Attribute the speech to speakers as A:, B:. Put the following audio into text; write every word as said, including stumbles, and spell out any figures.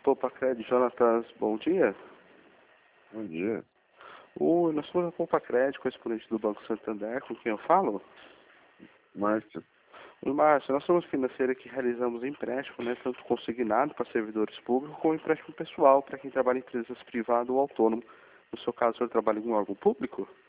A: Poupa Crédito, Jonatas, bom dia.
B: Bom dia.
A: Oi, nós somos a Poupa Crédito, correspondente do Banco Santander, com quem eu falo?
B: Márcio.
A: Oi, Márcio, nós somos financeira que realizamos empréstimo, né, tanto consignado para servidores públicos, como empréstimo pessoal para quem trabalha em empresas privadas ou autônomo. No seu caso, o senhor trabalha em um órgão público?